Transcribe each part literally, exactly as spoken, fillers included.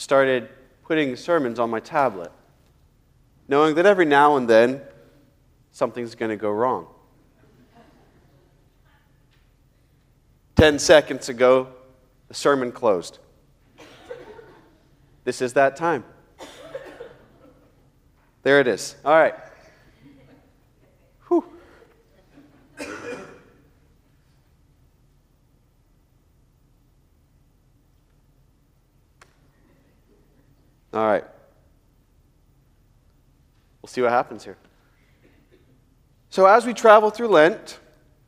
started putting sermons on my tablet, knowing that every now and then something's going to go wrong. Ten seconds ago, the sermon closed. This is that time. There it is. All right. Whew. All right. We'll see what happens here. So as we travel through Lent,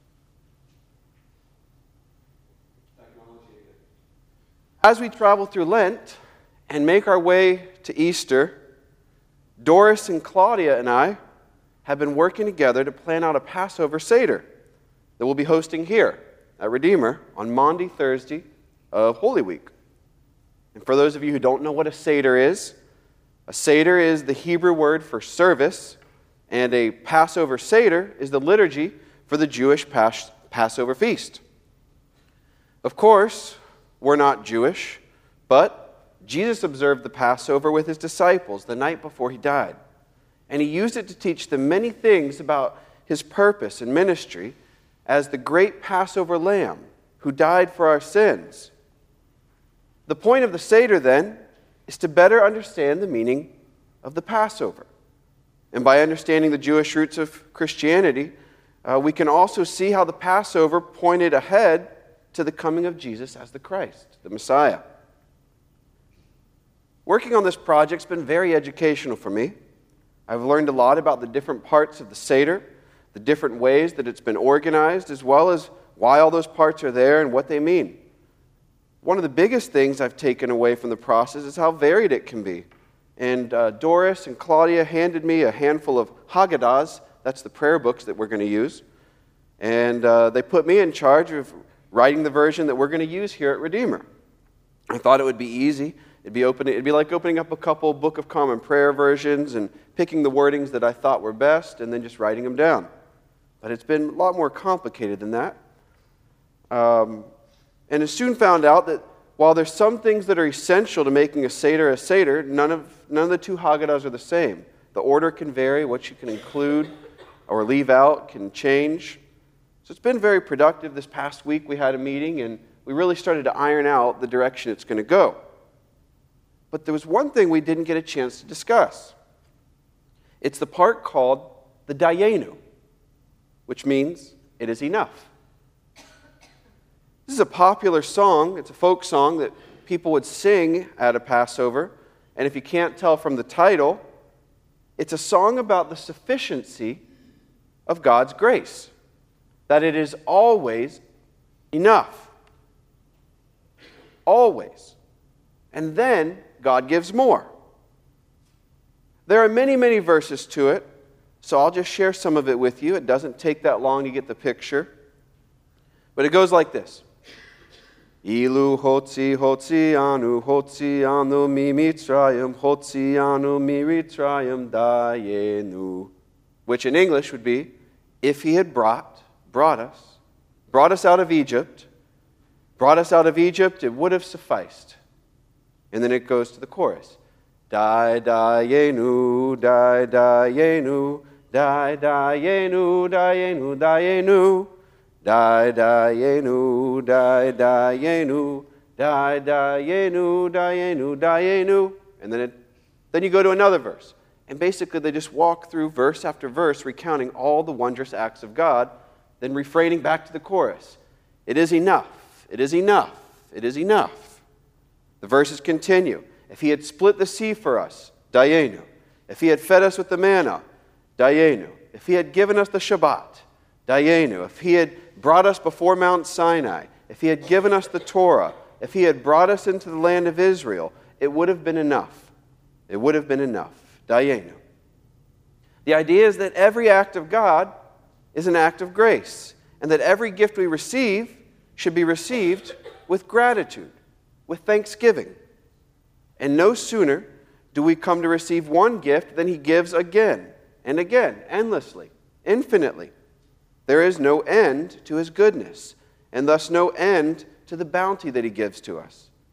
as we travel through Lent and make our way to Easter, Doris and Claudia and I have been working together to plan out a Passover Seder that we'll be hosting here at Redeemer on Maundy Thursday of Holy Week. And for those of you who don't know what a Seder is, a Seder is the Hebrew word for service, and a Passover Seder is the liturgy for the Jewish Pas- Passover feast. Of course, we're not Jewish, but Jesus observed the Passover with his disciples the night before he died. And he used it to teach them many things about his purpose and ministry as the great Passover lamb who died for our sins. The point of the Seder, then, is to better understand the meaning of the Passover. And by understanding the Jewish roots of Christianity, uh, we can also see how the Passover pointed ahead to the coming of Jesus as the Christ, the Messiah. Working on this project's been very educational for me. I've learned a lot about the different parts of the Seder, the different ways that it's been organized, as well as why all those parts are there and what they mean. One of the biggest things I've taken away from the process is how varied it can be. And uh, Doris and Claudia handed me a handful of Haggadahs, that's the prayer books that we're going to use, and uh, they put me in charge of writing the version that we're going to use here at Redeemer. I thought it would be easy. It'd be opening, it'd be like opening up a couple Book of Common Prayer versions and picking the wordings that I thought were best and then just writing them down. But it's been a lot more complicated than that. Um, and I soon found out that while there's some things that are essential to making a Seder a Seder, none of, none of the two Haggadahs are the same. The order can vary, what you can include or leave out can change. So it's been very productive. This past week we had a meeting and we really started to iron out the direction it's going to go. But there was one thing we didn't get a chance to discuss. It's the part called the Dayenu, which means it is enough. This is a popular song. It's a folk song that people would sing at a Passover. And if you can't tell from the title, it's a song about the sufficiency of God's grace, that it is always enough. Always. And then God gives more. There are many, many verses to it, so I'll just share some of it with you. It doesn't take that long to get the picture. But it goes like this. Ilu hotzi hotzi anu hotzi anu mi mitzrayim hotzi anu mi mitzrayim dayenu. Which in English would be, if he had brought, brought us, brought us out of Egypt, brought us out of Egypt, it would have sufficed. And then it goes to the chorus. Dai dayenu, dai dayenu, dai dayenu, dayenu, dayenu. Dai dayenu, dai dayenu, dai dayenu, dayenu, dayenu. And then it, then you go to another verse. And basically they just walk through verse after verse recounting all the wondrous acts of God, then refraining back to the chorus. It is enough, it is enough, it is enough. The verses continue. If he had split the sea for us, dayenu. If he had fed us with the manna, dayenu. If he had given us the Shabbat, dayenu. If he had brought us before Mount Sinai, if he had given us the Torah, if he had brought us into the land of Israel, it would have been enough. It would have been enough. Dayenu. The idea is that every act of God is an act of grace, and that every gift we receive should be received with gratitude, with thanksgiving. And no sooner do we come to receive one gift than he gives again and again, endlessly, infinitely. There is no end to his goodness, and thus no end to the bounty that he gives to us.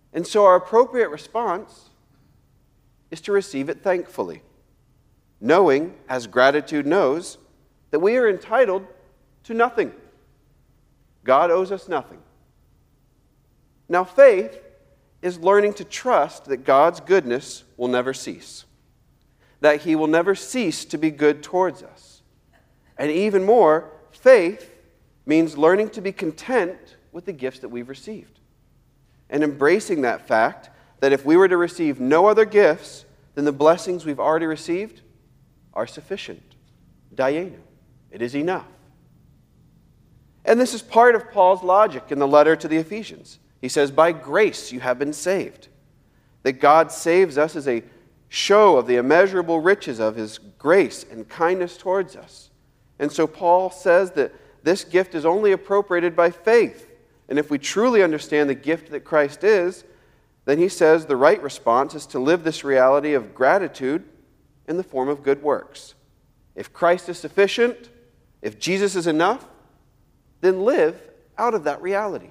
And so our appropriate response is to receive it thankfully, knowing, as gratitude knows, that we are entitled to nothing. God owes us nothing. Now, faith is learning to trust that God's goodness will never cease, that He will never cease to be good towards us. And even more, faith means learning to be content with the gifts that we've received, and embracing that fact that if we were to receive no other gifts than the blessings we've already received are sufficient. Dayenu. It is enough. And this is part of Paul's logic in the letter to the Ephesians. He says, by grace you have been saved. That God saves us is a show of the immeasurable riches of His grace and kindness towards us. And so Paul says that this gift is only appropriated by faith. And if we truly understand the gift that Christ is, then he says the right response is to live this reality of gratitude in the form of good works. If Christ is sufficient, if Jesus is enough, then live out of that reality.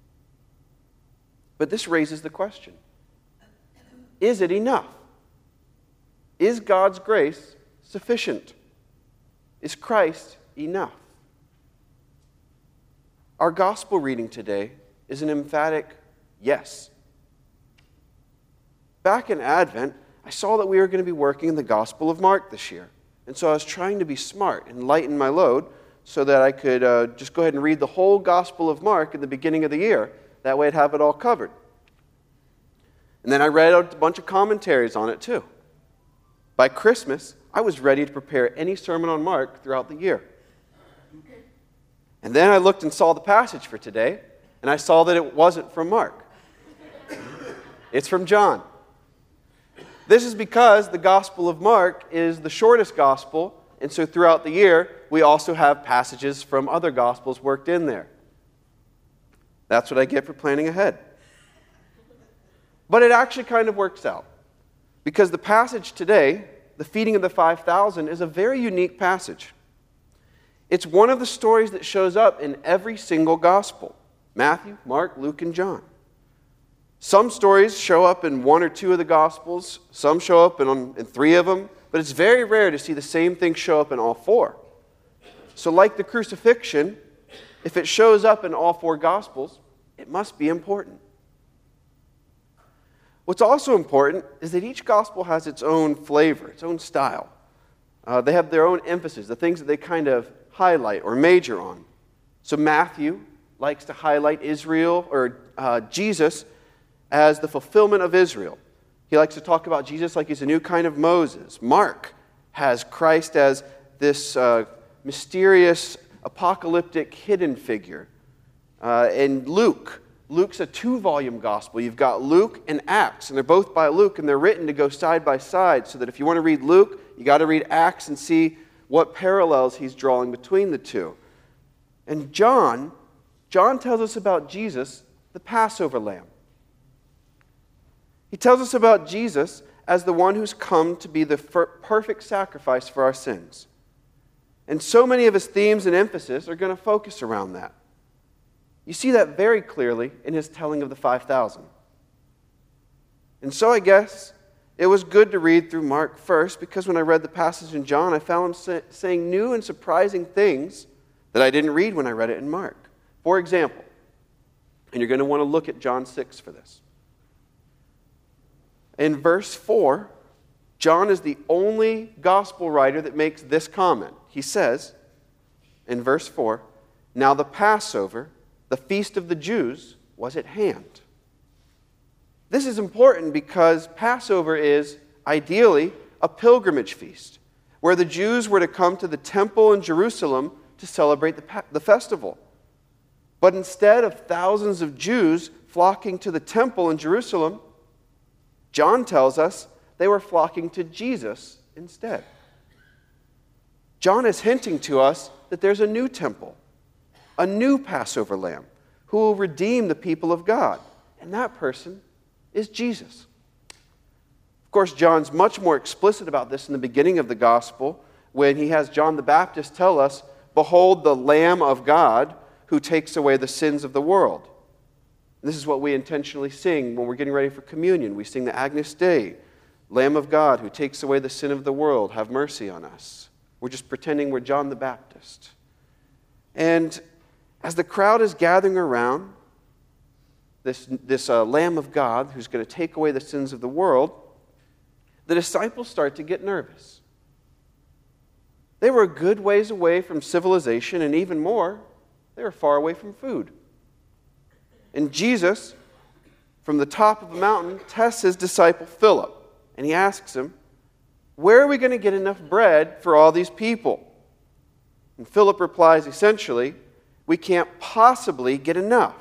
But this raises the question, is it enough? Is God's grace sufficient? Is Christ enough? Our gospel reading today is an emphatic yes. Back in Advent, I saw that we were going to be working in the Gospel of Mark this year. And so I was trying to be smart and lighten my load so that I could uh, just go ahead and read the whole Gospel of Mark at the beginning of the year. That way I'd have it all covered. And then I read a bunch of commentaries on it too. By Christmas, I was ready to prepare any sermon on Mark throughout the year. And then I looked and saw the passage for today, and I saw that it wasn't from Mark. It's from John. This is because the Gospel of Mark is the shortest gospel, and so throughout the year, we also have passages from other gospels worked in there. That's what I get for planning ahead. But it actually kind of works out, because the passage today, the feeding of the five thousand, is a very unique passage. It's one of the stories that shows up in every single gospel: Matthew, Mark, Luke, and John. Some stories show up in one or two of the Gospels. Some show up in, in three of them. But it's very rare to see the same thing show up in all four. So like the crucifixion, if it shows up in all four Gospels, it must be important. What's also important is that each Gospel has its own flavor, its own style. Uh, they have their own emphasis, the things that they kind of highlight or major on. So Matthew likes to highlight Israel or uh, Jesus as the fulfillment of Israel. He likes to talk about Jesus like he's a new kind of Moses. Mark has Christ as this uh, mysterious, apocalyptic, hidden figure. Uh, and Luke, Luke's a two-volume gospel. You've got Luke and Acts, and they're both by Luke, and they're written to go side by side, so that if you want to read Luke, you got to read Acts and see what parallels he's drawing between the two. And John, John tells us about Jesus, the Passover lamb. He tells us about Jesus as the one who's come to be the perfect sacrifice for our sins. And so many of his themes and emphasis are going to focus around that. You see that very clearly in his telling of the five thousand. And so I guess it was good to read through Mark first, because when I read the passage in John, I found him say, saying new and surprising things that I didn't read when I read it in Mark. For example, and you're going to want to look at John six for this. In verse four, John is the only gospel writer that makes this comment. He says, in verse four, now the Passover, the feast of the Jews, was at hand. This is important because Passover is, ideally, a pilgrimage feast, where the Jews were to come to the temple in Jerusalem to celebrate the, the festival. But instead of thousands of Jews flocking to the temple in Jerusalem, John tells us they were flocking to Jesus instead. John is hinting to us that there's a new temple, a new Passover lamb, who will redeem the people of God. And that person is Jesus. Of course, John's much more explicit about this in the beginning of the gospel, when he has John the Baptist tell us, behold the Lamb of God who takes away the sins of the world. This is what we intentionally sing when we're getting ready for communion. We sing the Agnus Dei, Lamb of God who takes away the sin of the world, have mercy on us. We're just pretending we're John the Baptist. And as the crowd is gathering around this, this uh, Lamb of God who's going to take away the sins of the world, the disciples start to get nervous. They were a good ways away from civilization, and even more, they were far away from food. And Jesus, from the top of the mountain, tests his disciple Philip. And he asks him, where are we going to get enough bread for all these people? And Philip replies, essentially, we can't possibly get enough.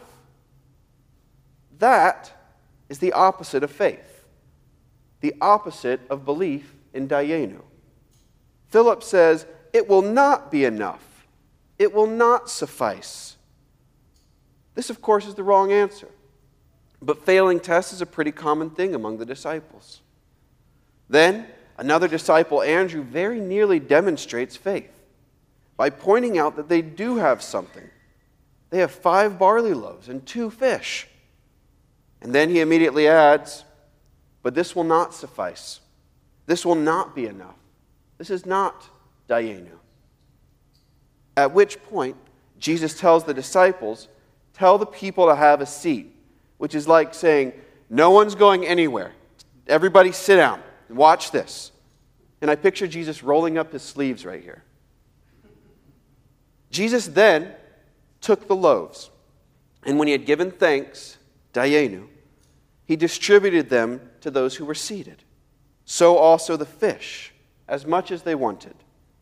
That is the opposite of faith. The opposite of belief in Dayenu. Philip says, it will not be enough. It will not suffice. This, of course, is the wrong answer. But failing tests is a pretty common thing among the disciples. Then, another disciple, Andrew, very nearly demonstrates faith by pointing out that they do have something. They have five barley loaves and two fish. And then he immediately adds, but this will not suffice. This will not be enough. This is not Dayenu. At which point, Jesus tells the disciples, tell the people to have a seat, which is like saying, no one's going anywhere. Everybody sit down and watch this. And I picture Jesus rolling up his sleeves right here. Jesus then took the loaves, and when he had given thanks, Dayenu, he distributed them to those who were seated. So also the fish, as much as they wanted.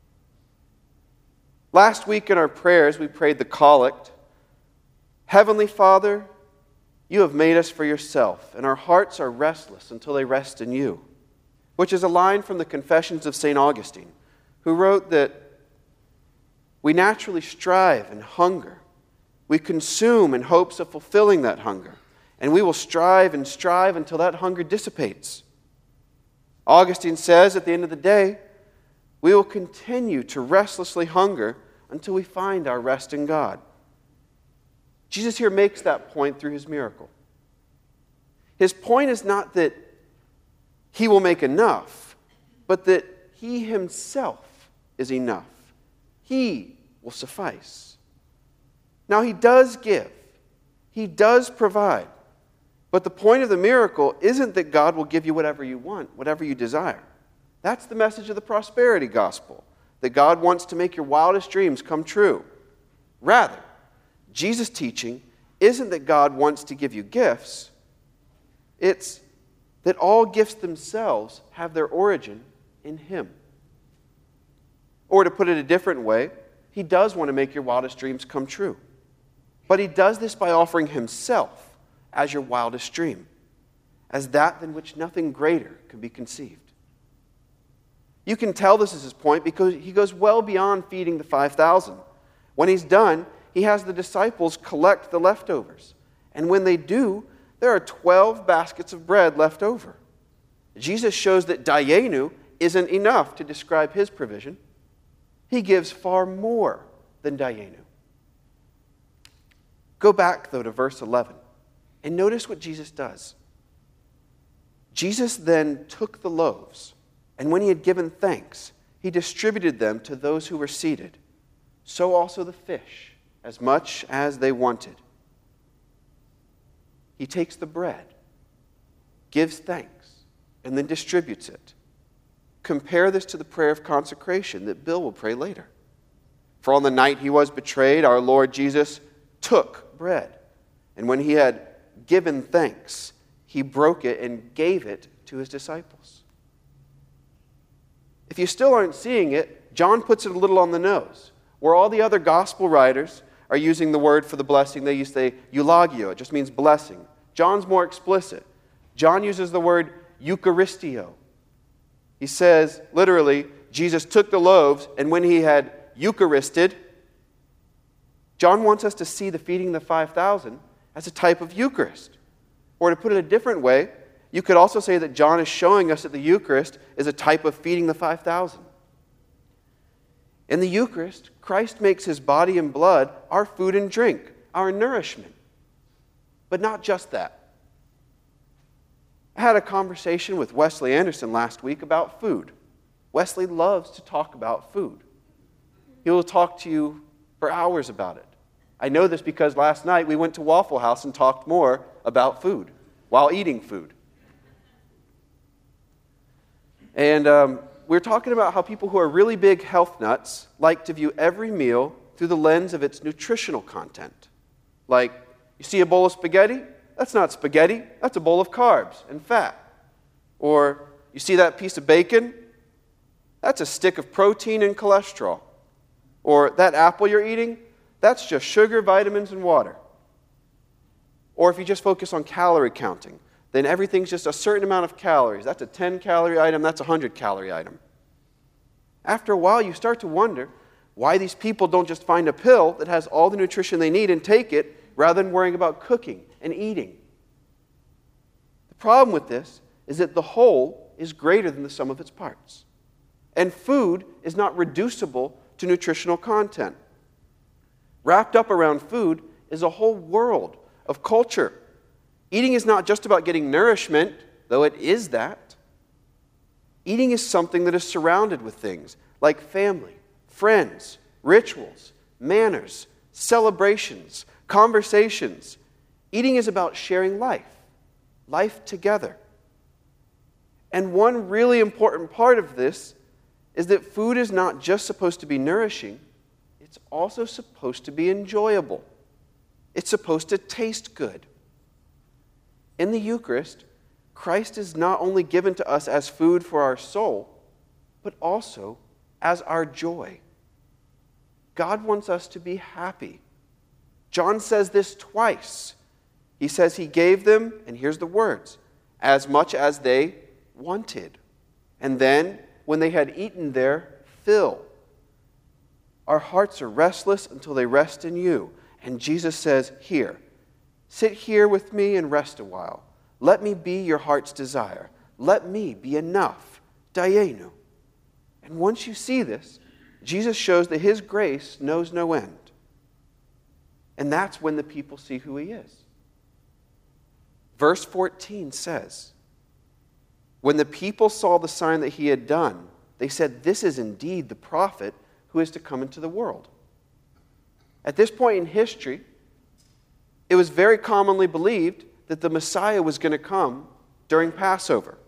Last week in our prayers, we prayed the collect, Heavenly Father, you have made us for yourself, and our hearts are restless until they rest in you, which is a line from the Confessions of Saint Augustine, who wrote that we naturally strive and hunger. We consume in hopes of fulfilling that hunger, and we will strive and strive until that hunger dissipates. Augustine says at the end of the day, we will continue to restlessly hunger until we find our rest in God. Jesus here makes that point through his miracle. His point is not that he will make enough, but that he himself is enough. He will suffice. Now, he does give. He does provide. But the point of the miracle isn't that God will give you whatever you want, whatever you desire. That's the message of the prosperity gospel, that God wants to make your wildest dreams come true. Rather, Jesus' teaching isn't that God wants to give you gifts. It's that all gifts themselves have their origin in him. Or to put it a different way, he does want to make your wildest dreams come true. But he does this by offering himself as your wildest dream, as that than which nothing greater can be conceived. You can tell this is his point because he goes well beyond feeding the five thousand. When he's done, he has the disciples collect the leftovers. And when they do, there are twelve baskets of bread left over. Jesus shows that Dayenu isn't enough to describe his provision. He gives far more than Dayenu. Go back, though, to verse eleven, and notice what Jesus does. Jesus then took the loaves, and when he had given thanks, he distributed them to those who were seated. So also the fish, as much as they wanted. He takes the bread, gives thanks, and then distributes it. Compare this to the prayer of consecration that Bill will pray later. For on the night he was betrayed, our Lord Jesus took bread, and when he had given thanks, he broke it and gave it to his disciples. If you still aren't seeing it, John puts it a little on the nose. Where all the other gospel writers are using the word for the blessing, they use the eulogio. It just means blessing. John's more explicit. John uses the word eucharistio. He says, literally, Jesus took the loaves, and when he had eucharisted, John wants us to see the feeding of the five thousand as a type of Eucharist. Or to put it a different way, you could also say that John is showing us that the Eucharist is a type of feeding the five thousand. In the Eucharist, Christ makes his body and blood our food and drink, our nourishment. But not just that. I had a conversation with Wesley Anderson last week about food. Wesley loves to talk about food. He will talk to you for hours about it. I know this because last night we went to Waffle House and talked more about food while eating food. And um, we're talking about how people who are really big health nuts like to view every meal through the lens of its nutritional content. Like, you see a bowl of spaghetti? That's not spaghetti. That's a bowl of carbs and fat. Or, you see that piece of bacon? That's a stick of protein and cholesterol. Or, that apple you're eating? That's just sugar, vitamins, and water. Or if you just focus on calorie counting, then everything's just a certain amount of calories. That's a ten-calorie item, that's a one hundred-calorie item. After a while, you start to wonder why these people don't just find a pill that has all the nutrition they need and take it, rather than worrying about cooking and eating. The problem with this is that the whole is greater than the sum of its parts. And food is not reducible to nutritional content. Wrapped up around food is a whole world of culture. Eating is not just about getting nourishment, though it is that. Eating is something that is surrounded with things like family, friends, rituals, manners, celebrations, conversations. Eating is about sharing life, life together. And one really important part of this is that food is not just supposed to be nourishing, it's also supposed to be enjoyable. It's supposed to taste good. In the Eucharist, Christ is not only given to us as food for our soul, but also as our joy. God wants us to be happy. John says this twice. He says he gave them, and here's the words, as much as they wanted. And then, when they had eaten their fill. Our hearts are restless until they rest in you. And Jesus says, here, sit here with me and rest a while. Let me be your heart's desire. Let me be enough. Dayenu. And once you see this, Jesus shows that his grace knows no end. And that's when the people see who he is. Verse fourteen says, when the people saw the sign that he had done, they said, this is indeed the prophet who is to come into the world. At this point in history, it was very commonly believed that the Messiah was going to come during Passover.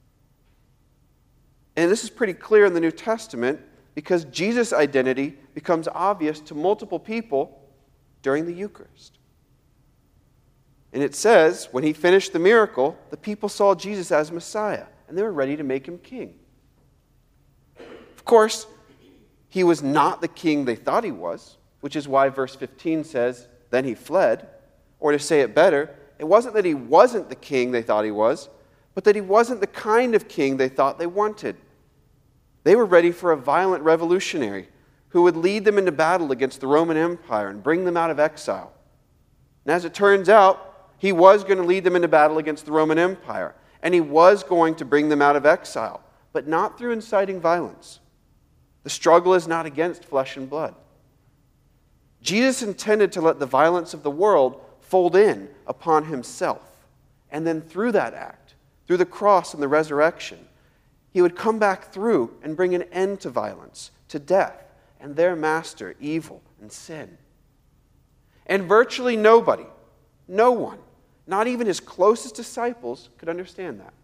And this is pretty clear in the New Testament because Jesus' identity becomes obvious to multiple people during the Eucharist. And it says, when he finished the miracle, the people saw Jesus as Messiah, and they were ready to make him king. Of course, he was not the king they thought he was, which is why verse fifteen says, then he fled. Or to say it better, it wasn't that he wasn't the king they thought he was, but that he wasn't the kind of king they thought they wanted. They were ready for a violent revolutionary who would lead them into battle against the Roman Empire and bring them out of exile. And as it turns out, he was going to lead them into battle against the Roman Empire, and he was going to bring them out of exile, but not through inciting violence. The struggle is not against flesh and blood. Jesus intended to let the violence of the world fold in upon himself, and then through that act, through the cross and the resurrection, he would come back through and bring an end to violence, to death, and their master, evil and sin. And virtually nobody, no one, not even his closest disciples, could understand that.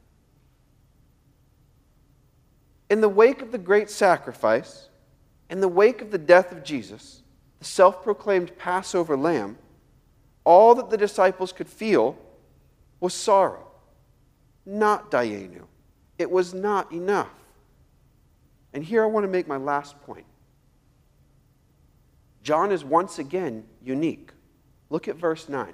In the wake of the great sacrifice, in the wake of the death of Jesus, the self-proclaimed Passover lamb, all that the disciples could feel was sorrow, not dayenu. It was not enough. And here I want to make my last point. John is once again unique. Look at verse nine.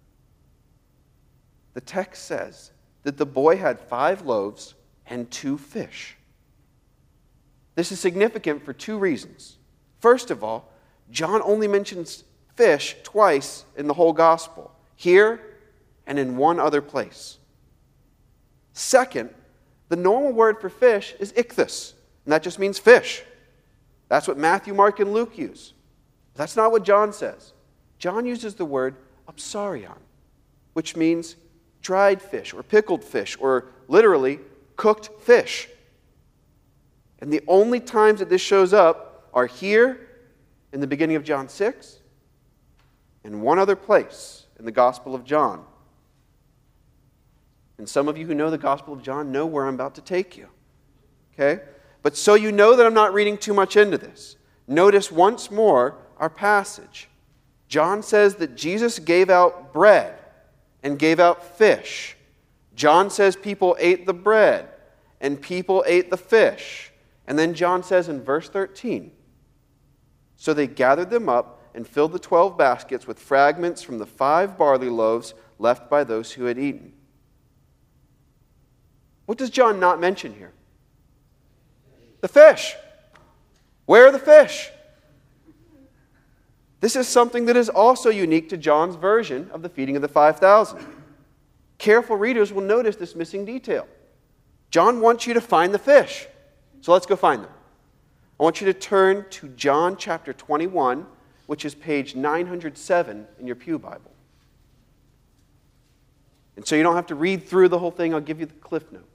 The text says that the boy had five loaves and two fish. This is significant for two reasons. First of all, John only mentions fish twice in the whole gospel, here and in one other place. Second, the normal word for fish is ichthus, and that just means fish. That's what Matthew, Mark, and Luke use. That's not what John says. John uses the word upsarion. which means dried fish or pickled fish or literally cooked fish. And the only times that this shows up are here in the beginning of John six and one other place in the Gospel of John. And some of you who know the Gospel of John know where I'm about to take you. Okay? But so you know that I'm not reading too much into this, notice once more our passage. John says that Jesus gave out bread and gave out fish. John says people ate the bread and people ate the fish. And then John says in verse thirteen, so they gathered them up and filled the twelve baskets with fragments from the five barley loaves left by those who had eaten. What does John not mention here? The fish. Where are the fish? This is something that is also unique to John's version of the feeding of the five thousand. Careful readers will notice this missing detail. John wants you to find the fish. So let's go find them. I want you to turn to John chapter twenty-one, which is page nine hundred seven in your Pew Bible. And so you don't have to read through the whole thing. I'll give you the cliff notes.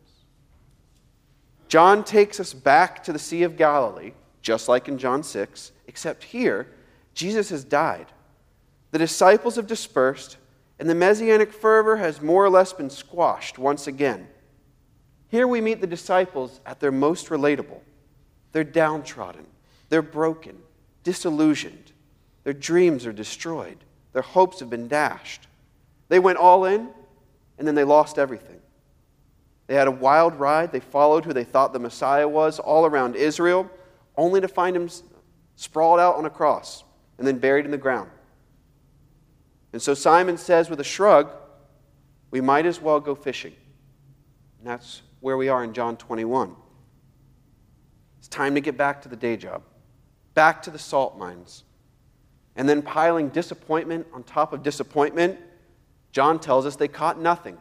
John takes us back to the Sea of Galilee, just like in John six, except here, Jesus has died. The disciples have dispersed, and the messianic fervor has more or less been squashed once again. Here we meet the disciples at their most relatable. They're downtrodden, they're broken, disillusioned. Their dreams are destroyed. Their hopes have been dashed. They went all in, and then they lost everything. They had a wild ride. They followed who they thought the Messiah was all around Israel, only to find him sprawled out on a cross and then buried in the ground. And so Simon says with a shrug, we might as well go fishing. And that's where we are in John twenty-one. It's time to get back to the day job, back to the salt mines. And then piling disappointment on top of disappointment, John tells us they caught nothing.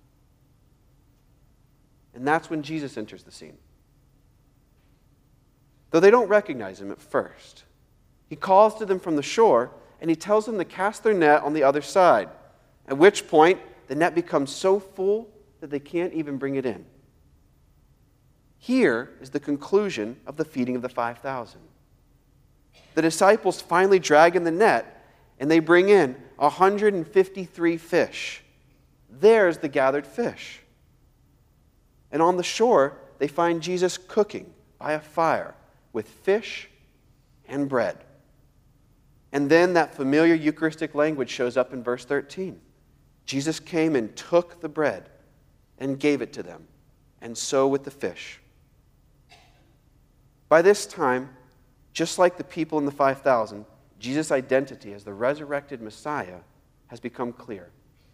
And that's when Jesus enters the scene. Though they don't recognize him at first, he calls to them from the shore and he tells them to cast their net on the other side, at which point the net becomes so full that they can't even bring it in. Here is the conclusion of the feeding of the five thousand. The disciples finally drag in the net and they bring in one hundred fifty-three fish. There's the gathered fish. And on the shore, they find Jesus cooking by a fire with fish and bread. And then that familiar Eucharistic language shows up in verse thirteen. Jesus came and took the bread and gave it to them, and so with the fish. By this time, just like the people in the five thousand, Jesus' identity as the resurrected Messiah has become clear.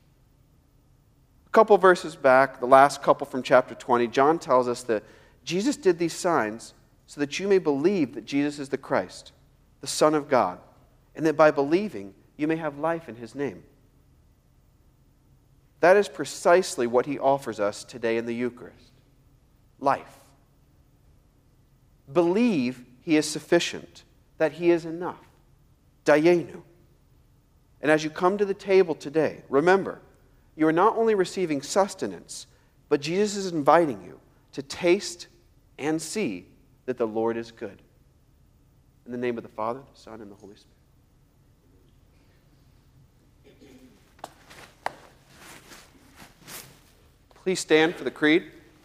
A couple verses back, the last couple from chapter twenty, John tells us that Jesus did these signs so that you may believe that Jesus is the Christ, the Son of God, and that by believing you may have life in his name. That is precisely what he offers us today in the Eucharist. Life. Believe he is sufficient, that he is enough. Dayenu. And as you come to the table today, remember, you are not only receiving sustenance, but Jesus is inviting you to taste and see that the Lord is good. In the name of the Father, the Son, and the Holy Spirit. Please stand for the creed.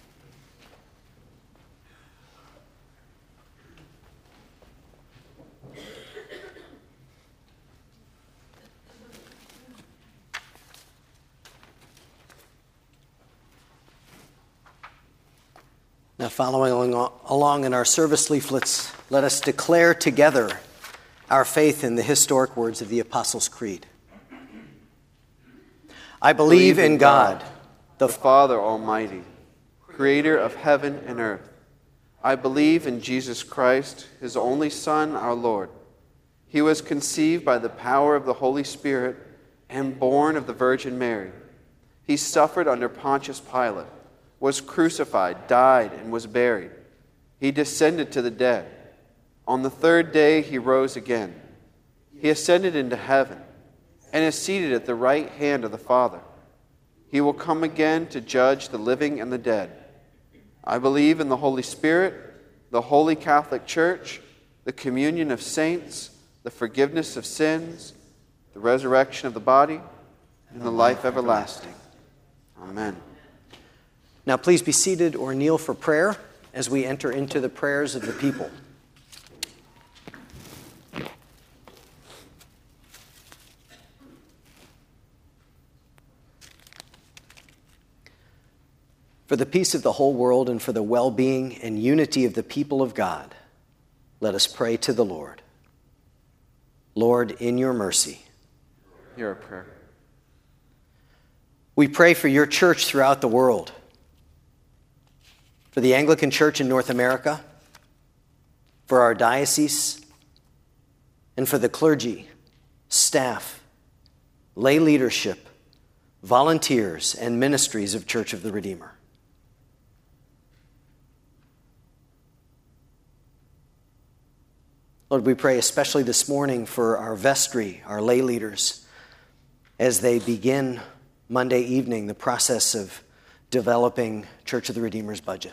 Now, following along in our service leaflets, let us declare together our faith in the historic words of the Apostles' Creed. I believe in God, the Father Almighty, creator of heaven and earth. I believe in Jesus Christ, his only Son, our Lord. He was conceived by the power of the Holy Spirit and born of the Virgin Mary. He suffered under Pontius Pilate, was crucified, died, and was buried. He descended to the dead. On the third day he rose again. He ascended into heaven and is seated at the right hand of the Father. He will come again to judge the living and the dead. I believe in the Holy Spirit, the Holy Catholic Church, the communion of saints, the forgiveness of sins, the resurrection of the body, and the life everlasting. Amen. Now please be seated or kneel for prayer as we enter into the prayers of the people. For the peace of the whole world and for the well-being and unity of the people of God, let us pray to the Lord. Lord, in your mercy, hear our prayer. We pray for your church throughout the world, for the Anglican Church in North America, for our diocese, and for the clergy, staff, lay leadership, volunteers, and ministries of Church of the Redeemer. Lord, we pray especially this morning for our vestry, our lay leaders, as they begin Monday evening the process of developing Church of the Redeemer's budget.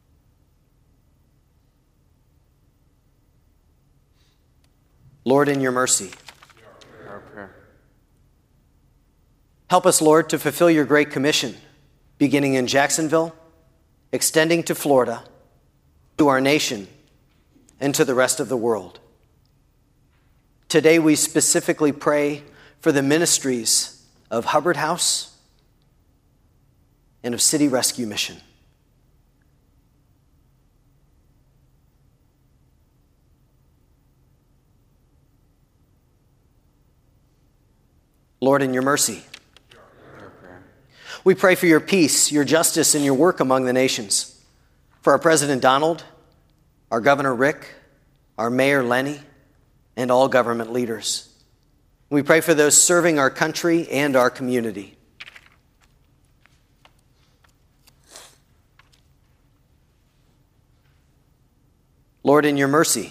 Lord, in your mercy, hear our prayer. Help us, Lord, to fulfill your great commission, beginning in Jacksonville, extending to Florida, to our nation, and to the rest of the world. Today we specifically pray for the ministries of Hubbard House and of City Rescue Mission. Lord, in your mercy, we pray for your peace, your justice, and your work among the nations. For our President Donald, our Governor Rick, our Mayor Lenny, and all government leaders. We pray for those serving our country and our community. Lord, in your mercy,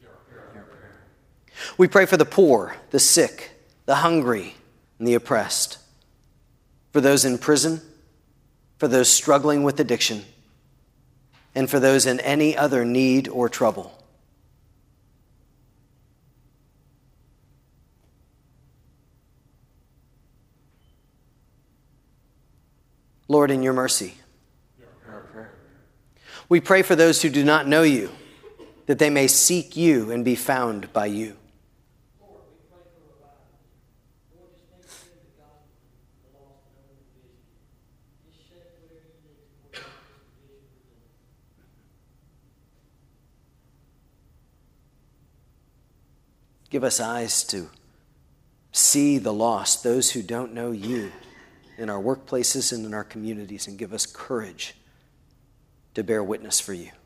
we pray for the poor, the sick, the hungry, and the oppressed, for those in prison, for those struggling with addiction, and for those in any other need or trouble. Lord, in your mercy, we pray for those who do not know you, that they may seek you and be found by you. Give us eyes to see the lost, those who don't know you, in our workplaces and in our communities, and give us courage to bear witness for you.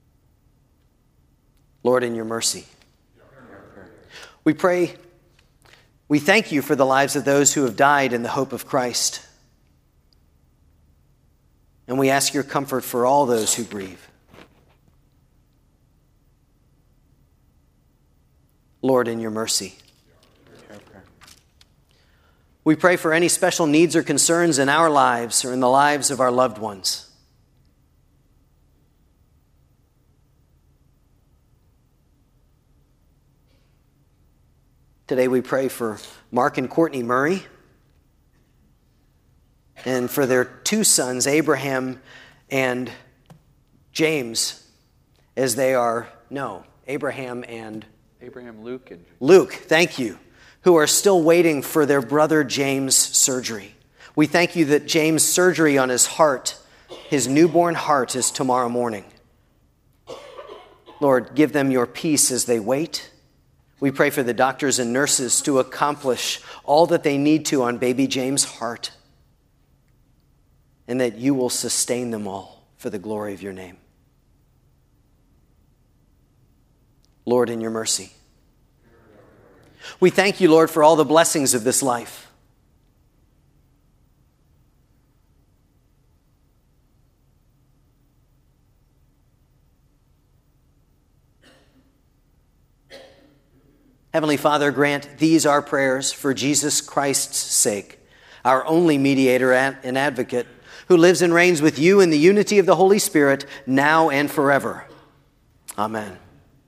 Lord, in your mercy, we pray, we thank you for the lives of those who have died in the hope of Christ. And we ask your comfort for all those who grieve. Lord, in your mercy, we pray for any special needs or concerns in our lives or in the lives of our loved ones. Today we pray for Mark and Courtney Murray and for their two sons, Abraham and James, as they are, no, Abraham and Abraham, Luke, and Luke, thank you, who are still waiting for their brother James' surgery. We thank you that James' surgery on his heart, his newborn heart, is tomorrow morning. Lord, give them your peace as they wait. We pray for the doctors and nurses to accomplish all that they need to on baby James' heart, and that you will sustain them all for the glory of your name. Lord, in your mercy, we thank you, Lord, for all the blessings of this life. Heavenly Father, grant these our prayers for Jesus Christ's sake, our only mediator and advocate, who lives and reigns with you in the unity of the Holy Spirit, now and forever. Amen.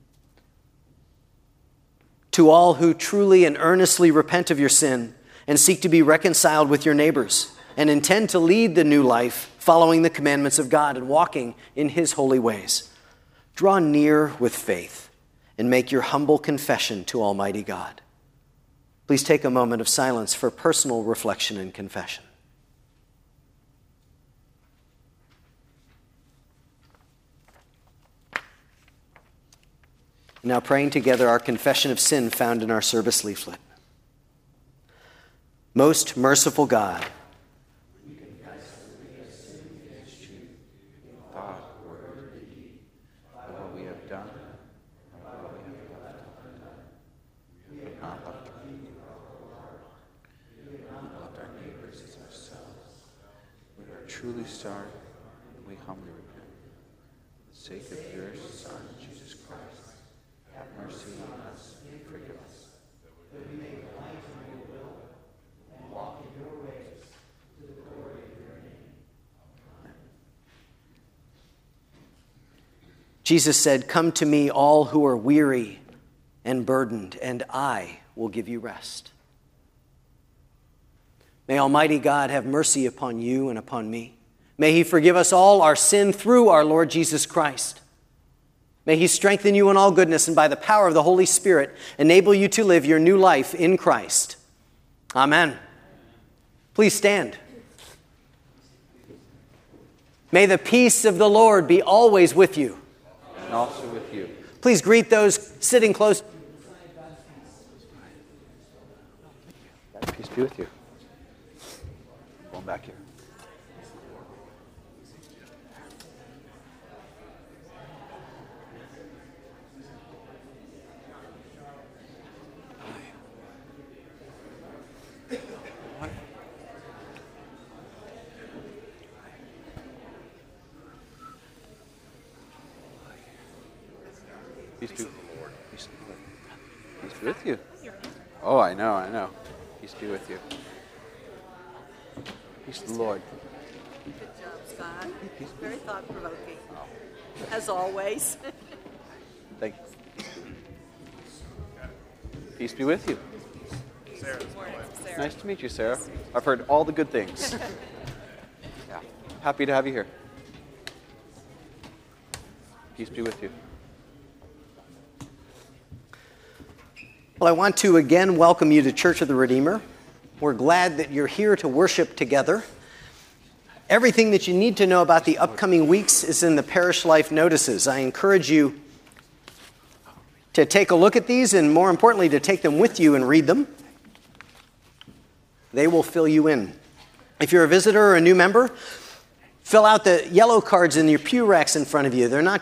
To all who truly and earnestly repent of your sin and seek to be reconciled with your neighbors and intend to lead the new life following the commandments of God and walking in his holy ways, draw near with faith and make your humble confession to Almighty God. Please take a moment of silence for personal reflection and confession. Now praying together our confession of sin found in our service leaflet. Most merciful God, we confess that we have sinned against you in thought, word, or deed, by what we have done, and by what we have left undone. We have not loved our neighbor our heart. We have not loved our neighbors as ourselves. We are truly sorry, and we humbly repent. For the sake of your Son, Jesus Christ, have mercy on us and forgive us, that we may delight in your will and walk in your ways to the glory of your name. Amen. Jesus said, "Come to me, all who are weary and burdened, and I will give you rest." May Almighty God have mercy upon you and upon me. May he forgive us all our sin through our Lord Jesus Christ. May he strengthen you in all goodness and by the power of the Holy Spirit enable you to live your new life in Christ. Amen. Please stand. May the peace of the Lord be always with you. And also with you. Please greet those sitting close. Peace be with you. Going back here. Peace be, peace, peace be with you. Oh, I know, I know. Peace be with you. Peace of the Lord. Good job, Scott. Very thought-provoking, as always. Thank you. Peace be with you. Sarah. Sarah. Nice to meet you, Sarah. I've heard all the good things. Yeah. Happy to have you here. Peace be with you. Well, I want to again welcome you to Church of the Redeemer. We're glad that you're here to worship together. Everything that you need to know about the upcoming weeks is in the Parish Life notices. I encourage you to take a look at these and, more importantly, to take them with you and read them. They will fill you in. If you're a visitor or a new member, fill out the yellow cards in your pew racks in front of you. They're not